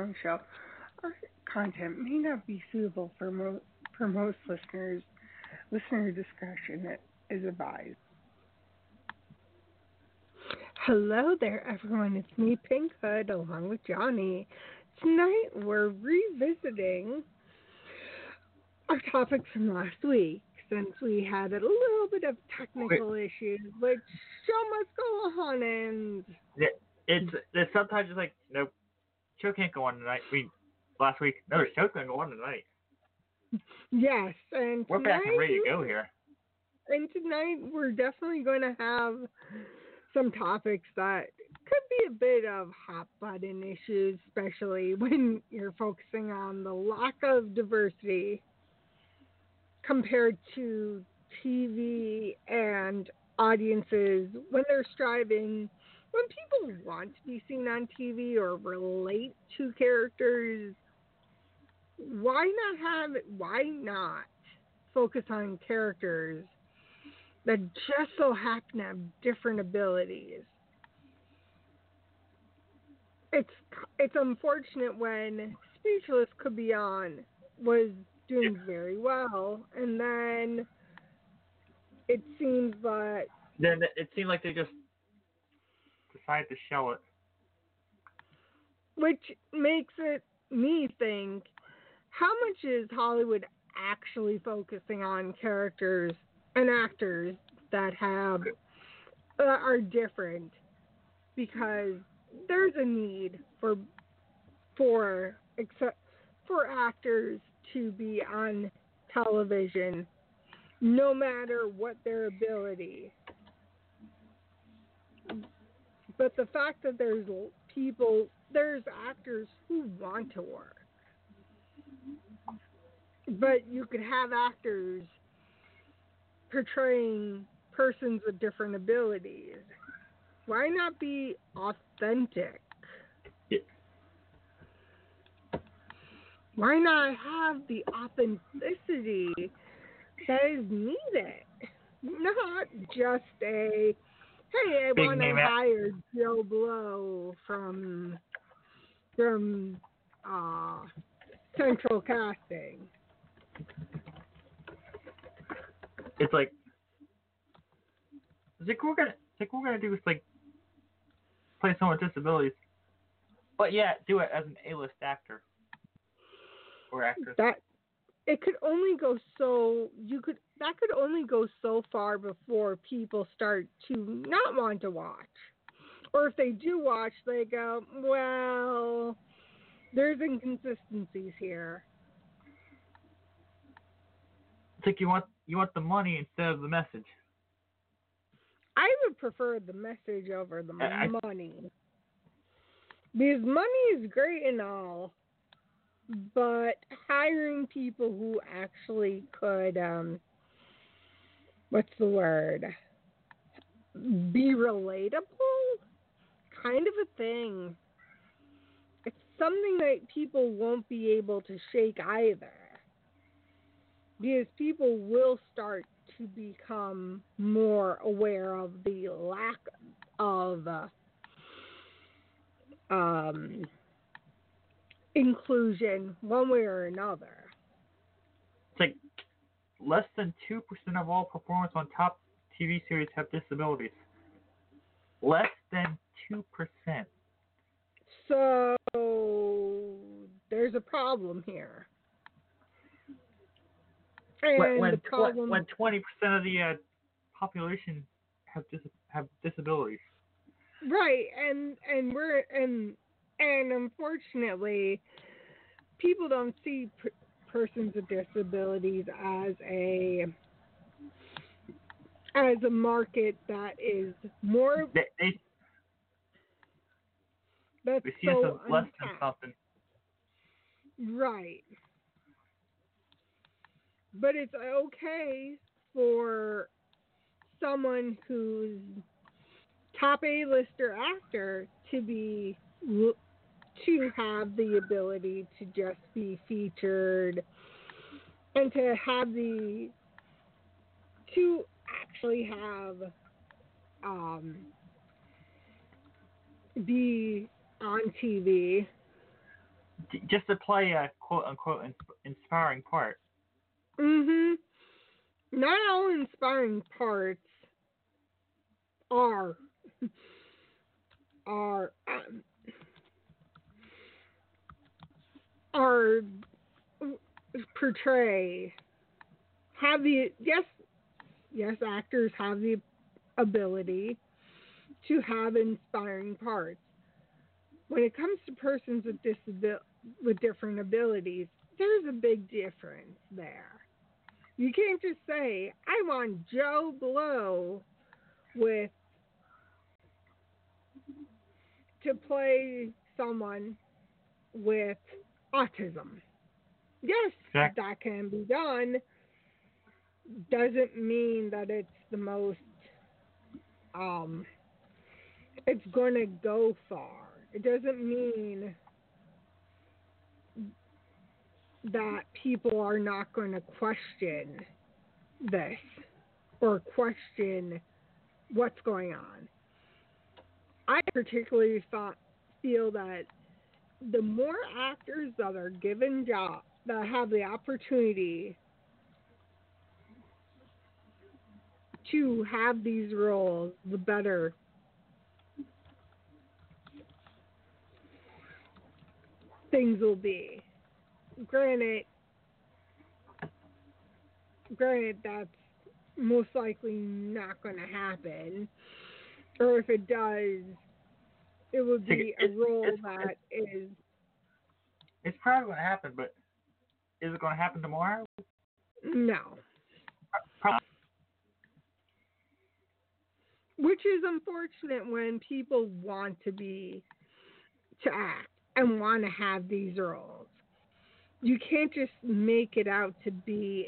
own show. Our content may not be suitable for most listeners. Listener discretion is advised. Hello there, everyone. It's me, Pink Hood, along with Johnny. Tonight we're revisiting our topics from last week since we had a little bit of technical issues, which show must go on, and it's sometimes it's like, nope, show can't go on tonight. Last week, no, the show can't go on tonight. Yes, and we're back and ready to go here. And tonight we're definitely going to have some topics that could be a bit of hot button issues, especially when you're focusing on the lack of diversity compared to TV and audiences when they're striving, when people want to be seen on TV or relate to characters. Why not focus on characters that just so happen to have different abilities? It's unfortunate when Speechless Could Be On was doing very well, and then it seemed like they just decided to show it, which makes me think, how much is Hollywood actually focusing on characters and actors that are different? Because there's a need for actors to be on television, no matter what their ability. But the fact that there's actors who want to work, but you could have actors portraying persons with different abilities. Why not be authentic? Yeah. Why not have the authenticity that is needed? Not just hey, I want to hire Joe Blow from Central Casting. It's like we're gonna do is like play someone with disabilities, but yeah, do it as an A-list actor or actress. That could only go so far before people start to not want to watch, or if they do watch, they go, well, there's inconsistencies here. It's like you want the money instead of the message. I would prefer the message over the money. Because money is great and all, but hiring people who actually could, be relatable? Kind of a thing. It's something that people won't be able to shake either. Because people will start to become more aware of the lack of inclusion one way or another. It's like less than 2% of all performers on top TV series have disabilities. Less than 2%. So there's a problem here. And when the problem, when 20% of the population have disabilities. Right, and unfortunately, people don't see persons with disabilities as a market that is more. They see us as less than something. Right. But it's okay for someone who's top A-lister actor to have the ability to just be featured and to actually have be on TV. just to play a quote unquote inspiring part. Mhm. Not all inspiring parts are are um, are portray have the yes actors have the ability to have inspiring parts. When it comes to persons with different abilities, there's a big difference there. You can't just say I want Joe Blow with to play someone with autism. Yes, Exactly. that can be done. Doesn't mean that it's the most um it's going to go far. It doesn't mean that people are not going to question this or question what's going on. I particularly feel that the more actors that are given jobs that have the opportunity to have these roles, the better things will be. Granted, that's most likely not going to happen, or if it does, it would be a role that is. It's probably going to happen, but is it going to happen tomorrow? No. Probably. Which is unfortunate when people want to act and want to have these roles. You can't just make it out to be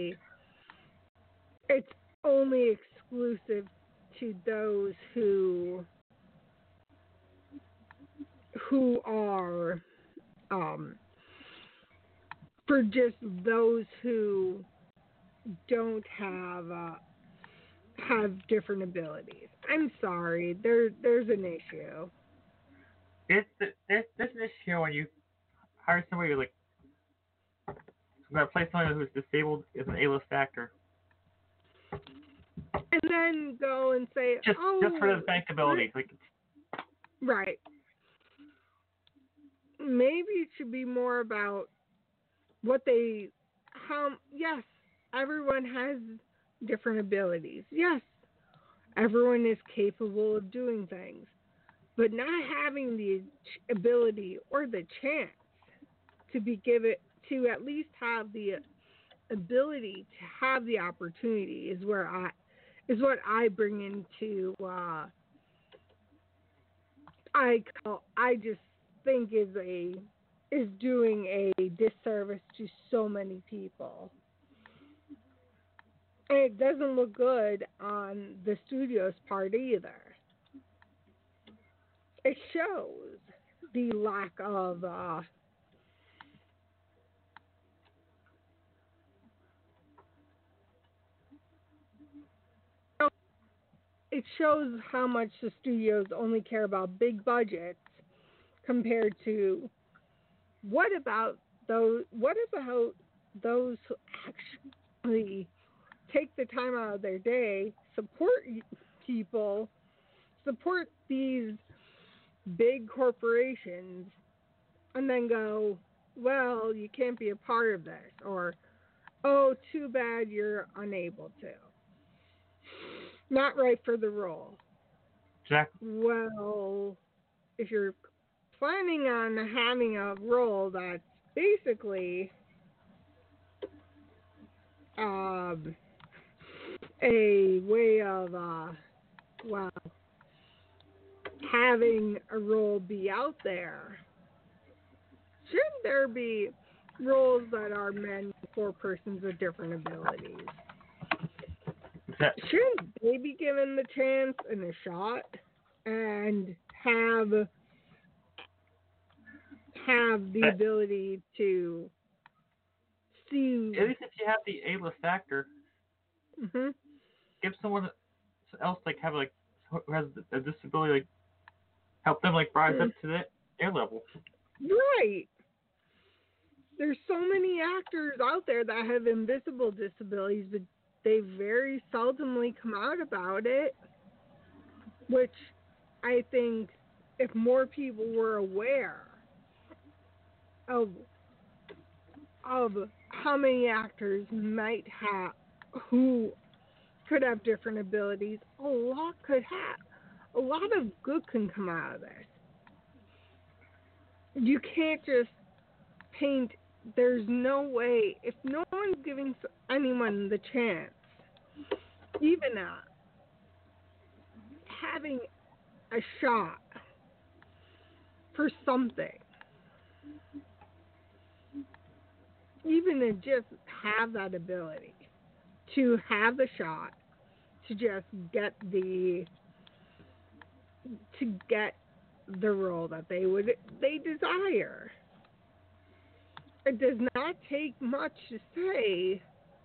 it's only exclusive to those who are for just those who don't have different abilities. I'm sorry, there's an issue. There's an issue when you hire somebody who's like going to play somebody who's disabled as an A-list actor. And then go and say, just for the bankability, like. Right. Maybe it should be more about yes, everyone has different abilities. Yes, everyone is capable of doing things. But not having the ability or the chance to be given to at least have the ability to have the opportunity is what I bring into I just think is doing a disservice to so many people. And it doesn't look good on the studio's part either. It shows the lack of it shows how much the studios only care about big budgets compared to what about those who actually take the time out of their day, support people, support these big corporations, and then go, well, you can't be a part of this, or, oh, too bad you're unable to. Not right for the role. Exactly. Well, if you're planning on having a role that's basically a way of having a role be out there, shouldn't there be roles that are meant for persons with different abilities? Shouldn't they be given the chance and a shot and have the ability to see? At least if you have the A-list actor, give someone else who has a disability, like help them rise up to their level. Right. there's so many actors out there that have invisible disabilities, but they very seldomly come out about it, which I think if more people were aware of how many actors might have who could have different abilities, a lot of good can come out of this. You can't just paint. There's no way, if no one's giving anyone the chance, even having a shot for something, even to just have that ability to have the shot to just get the role that they desire. It does not take much to say,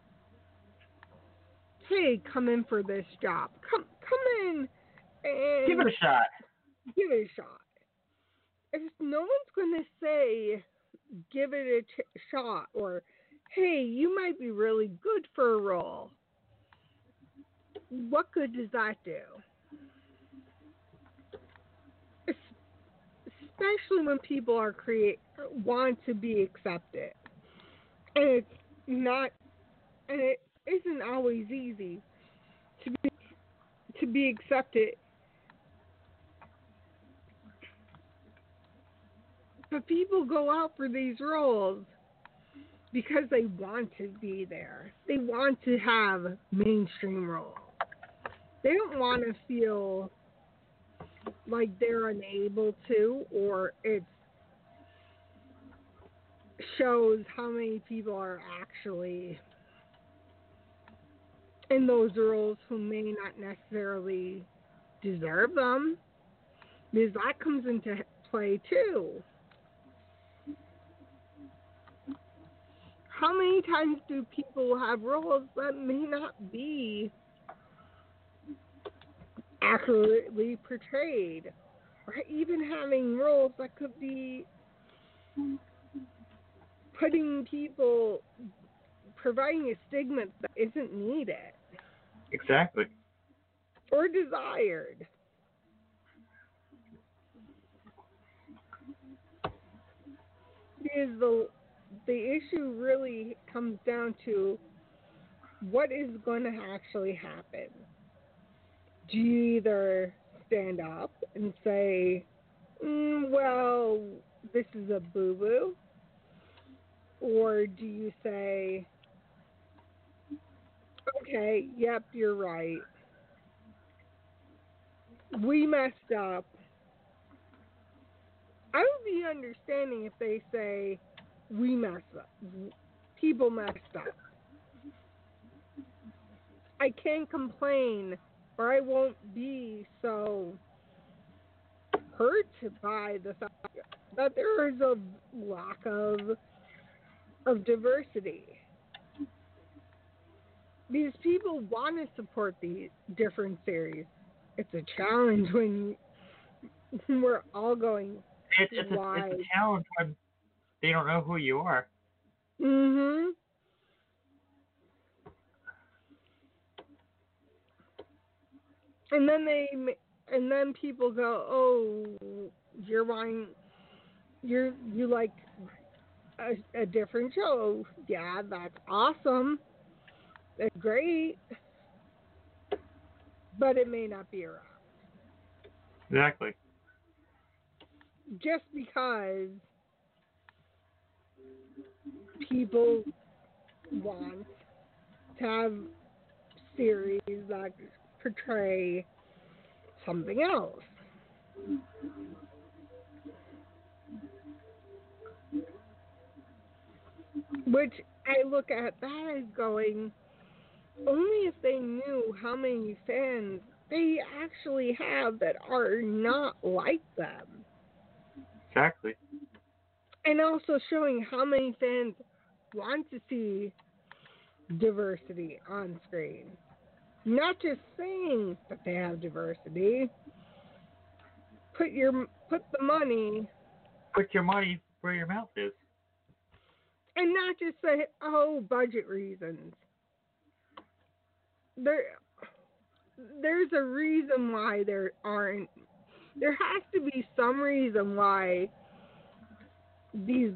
hey, come in for this job. Come in and Give it a shot. Give it a shot. If no one's going to say, give it a shot, or, hey, you might be really good for a role, what good does that do? Especially when people are want to be accepted, and it isn't always easy to be accepted. But people go out for these roles because they want to be there. They want to have mainstream roles. They don't want to feel like they're unable to, or it shows how many people are actually in those roles who may not necessarily deserve them, because that comes into play too. How many times do people have roles that may not be accurately portrayed? Or even having roles that could be providing a stigma that isn't needed. Exactly. Or desired. Because the issue really comes down to what is going to actually happen. Do you either stand up and say, well, this is a boo-boo? Or do you say, okay, yep, you're right. We messed up. I would be understanding if they say, we messed up. People messed up. I can't complain, or I won't be so hurt by the fact that there is a lack of diversity. These people want to support these different series. It's a challenge when we're all going. It's a challenge when they don't know who you are. Mhm. And then people go, oh, you like a different show. Yeah, that's awesome. That's great. But it may not be around. Exactly. Just because people want to have series that portray something else. Which I look at that as going, only if they knew how many fans they actually have that are not like them. Exactly. And also showing how many fans want to see diversity on screen. Not just saying that they have diversity. Put the money. Put your money where your mouth is. And not just say, oh, budget reasons. There's a reason why there aren't. There has to be some reason why these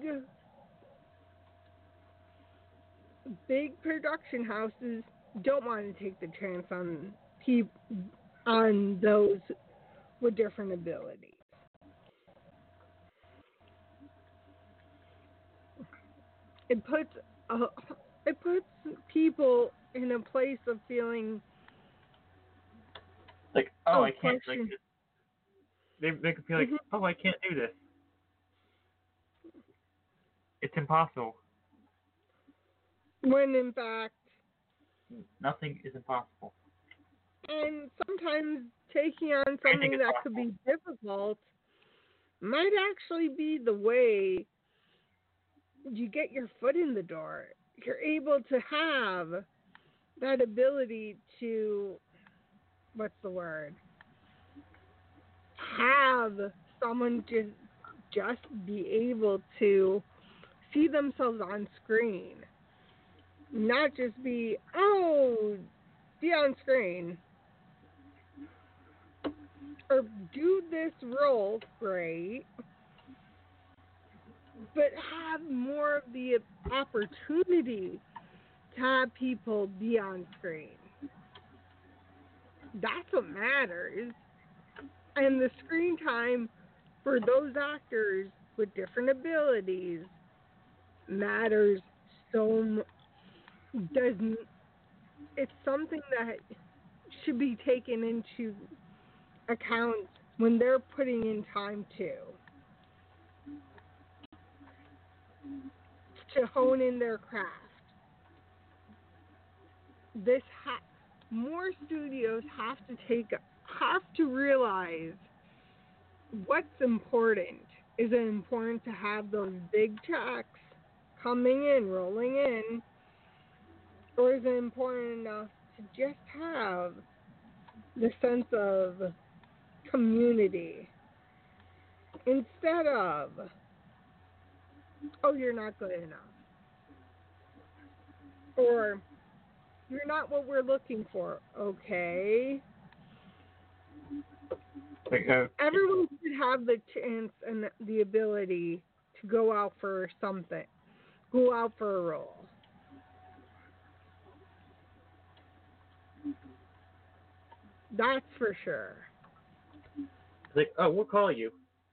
big production houses don't want to take the chance on those with different abilities. It puts it puts people in a place of feeling like, oh, I can't. Like, question. they can feel like, oh, I can't do this. It's impossible. When in fact, Nothing is impossible. and sometimes taking on something that could be difficult might actually be the way you get your foot in the door. You're able to have that ability to, what's the word? Have someone just be able to see themselves on screen. Not just be, oh, be on screen. Or do this role, great. But have more of the opportunity to have people be on screen. That's what matters. And the screen time for those actors with different abilities matters so much. It's something that should be taken into account when they're putting in time to hone in their craft. More studios have to realize what's important. Is it important to have those big checks coming in, rolling in, or is it important enough to just have the sense of community instead of, oh, you're not good enough, or you're not what we're looking for. Okay. Everyone should have the chance and the ability to go out for something, go out for a role. That's for sure. Like, oh, we'll call you.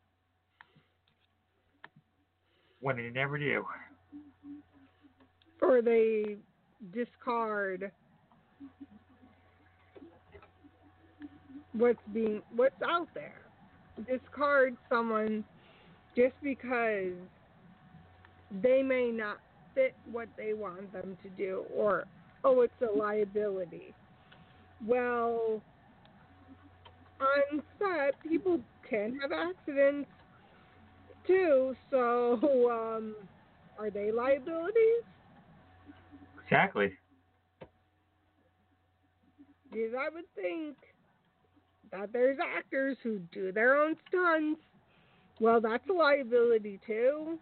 When they never do. Or they discard what's out there. Discard someone just because they may not fit what they want them to do, or, oh, it's a liability. Well, on set, people can have accidents too, so are they liabilities? Exactly. Because I would think that there's actors who do their own stunts. Well, that's a liability too.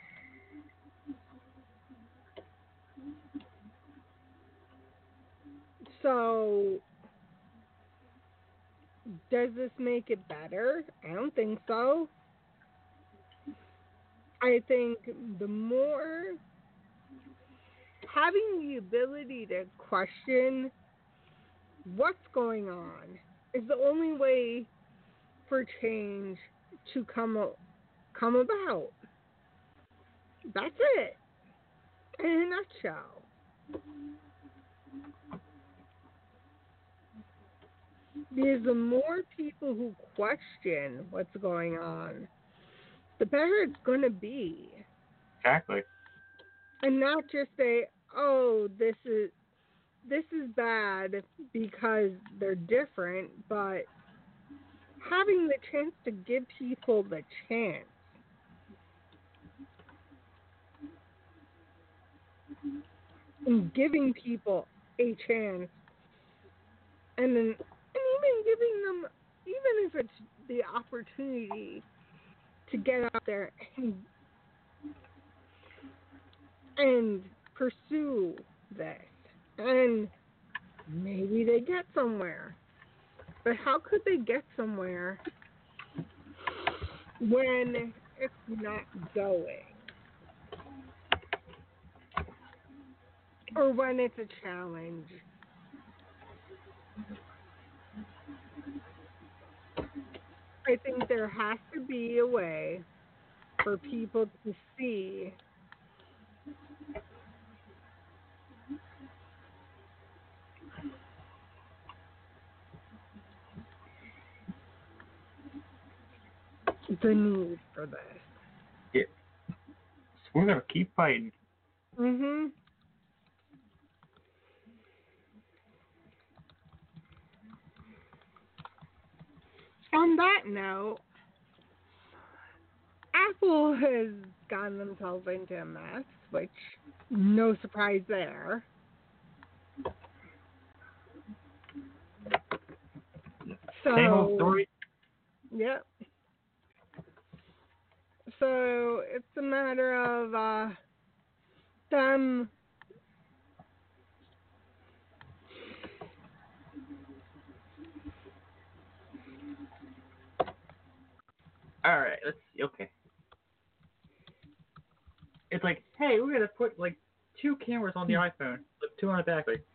So, does this make it better? I don't think so. I think the more having the ability to question what's going on is the only way for change to come about. That's it. In a nutshell. Because the more people who question what's going on, the better it's going to be. Exactly. And not just say, oh, this is bad because they're different, but having the chance to give people the chance. And giving people a chance, and even giving them, even if it's the opportunity to get out there and pursue this. And maybe they get somewhere. But how could they get somewhere when it's not going? Or when it's a challenge? I think there has to be a way for people to see the need for this. Yeah. So we're gonna keep fighting. Mhm. On that note, Apple has gotten themselves into a mess, which no surprise there. Same old So, story. yep. So it's a matter of them. All right, let's see. Okay. It's like, hey, we're gonna put like 2 cameras on the iPhone, with 2 on the back. Like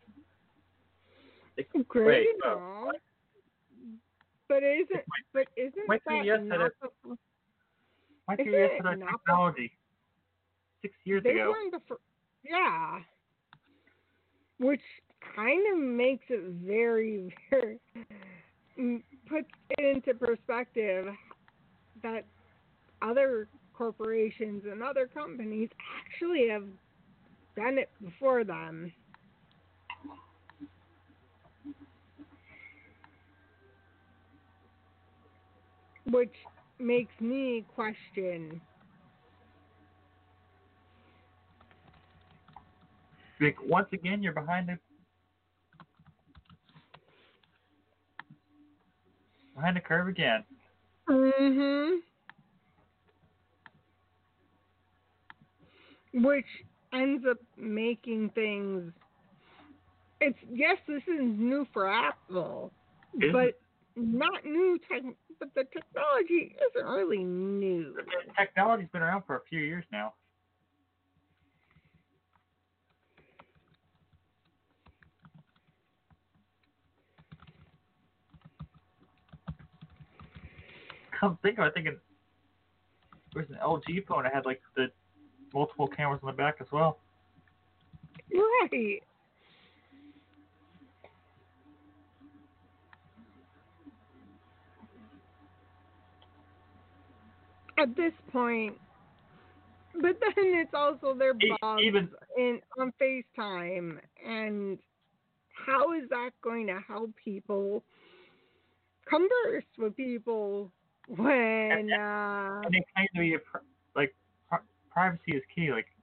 Great wait, and all, but isn't my that 3DS had not the? my Isn't 3DS it had not the? technology 6 years They ago. weren't the first. Yeah, which kind of makes it very, very puts it into perspective that other corporations and other companies actually have done it before them. Which makes me question. Like once again, you're behind the curve again. Mhm. Which ends up making things. It's yes, this is new for Apple, but not new. But the technology isn't really new. The technology's been around for a few years now. I'm thinking there's an LG phone that had like the multiple cameras on the back as well. Right. At this point, but then it's also their bugs Even on FaceTime, and how is that going to help people converse with people when and it kind of be like privacy is key. Like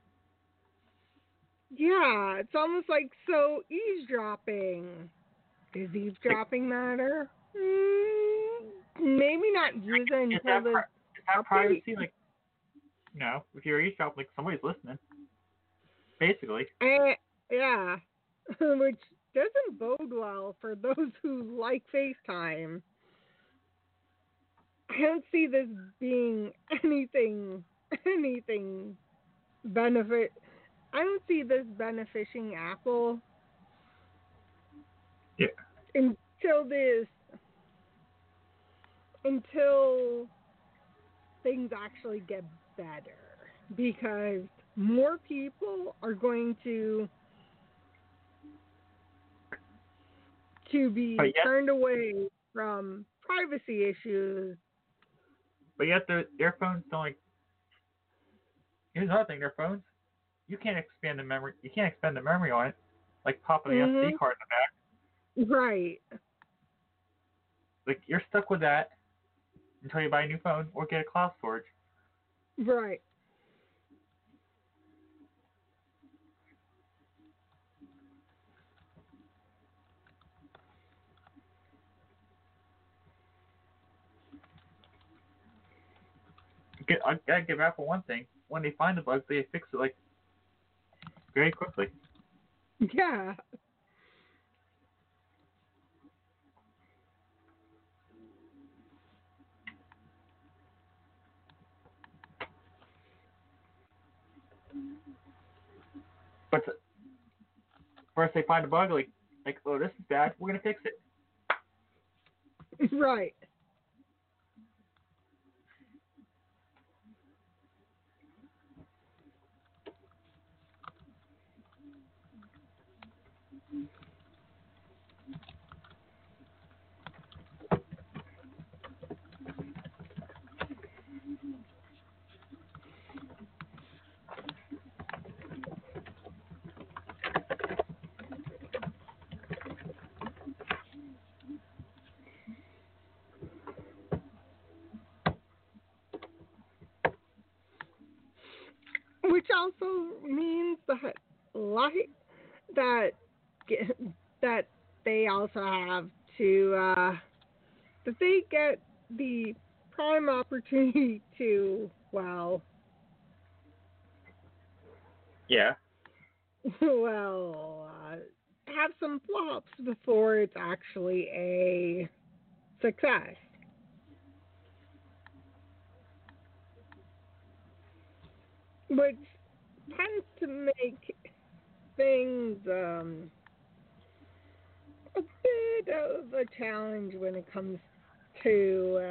yeah, it's almost like so eavesdropping. Does eavesdropping matter? Maybe not use it is until that the privacy? Like no, if you're eavesdropping, like somebody's listening. Basically. Yeah, which doesn't bode well for those who like FaceTime. I don't see this being anything benefit. I don't see this benefiting Apple Yeah. until things actually get better, because more people are going to be turned away from privacy issues. But yet their phones don't like. Here's another thing: their phones, you can't expand the memory. You can't expand the memory on it, like popping the SD card in the back. Right. Like you're stuck with that until you buy a new phone or get a cloud storage. Right. I gotta give Apple one thing: when they find the bug, they fix it like very quickly. Yeah. But first they find a bug, like, oh, this is bad. We're gonna fix it. Right. Which also means that light that that they also have to that they get the prime opportunity to Yeah. have some flops before it's actually a success. Which tends to make things a bit of a challenge when it comes to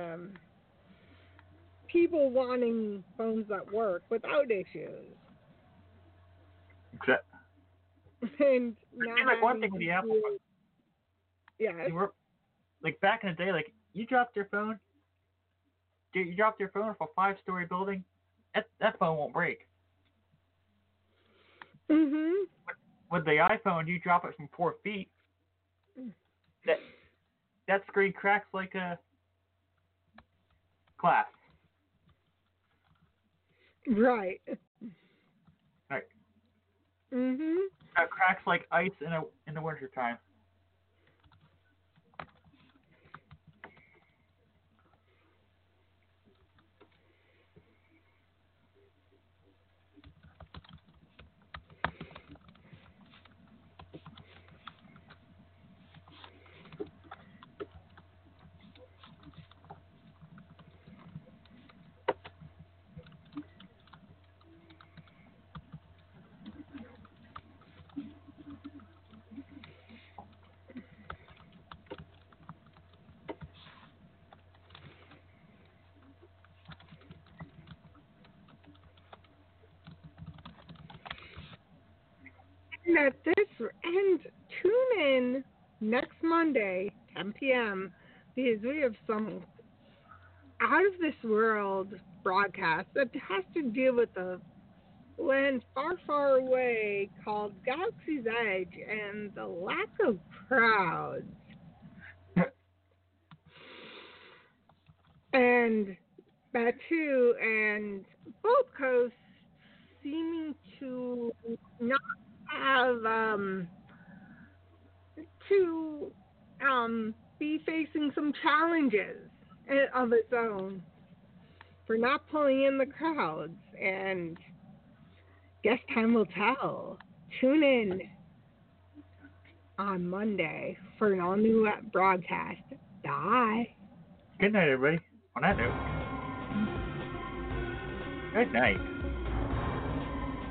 people wanting phones that work without issues. Except, And I not feel like one thing having with to the Apple, do- yes. they were like back in the day, like you dropped your phone, dude, you dropped your phone off a 5-story building, that phone won't break. Mhm. With the iPhone, you drop it from 4 feet, that screen cracks like a glass. Right. Right. Mhm. It cracks like ice in the winter time. And tune in next Monday, 10 p.m. because we have some out of this world broadcast that has to do with a land far, far away called Galaxy's Edge and the lack of crowds. And that too, and both coasts seeming to not have to be facing some challenges of its own for not pulling in the crowds. And guess time will tell. Tune in on Monday for an all new broadcast. Bye. Good night, everybody. On that note, good night.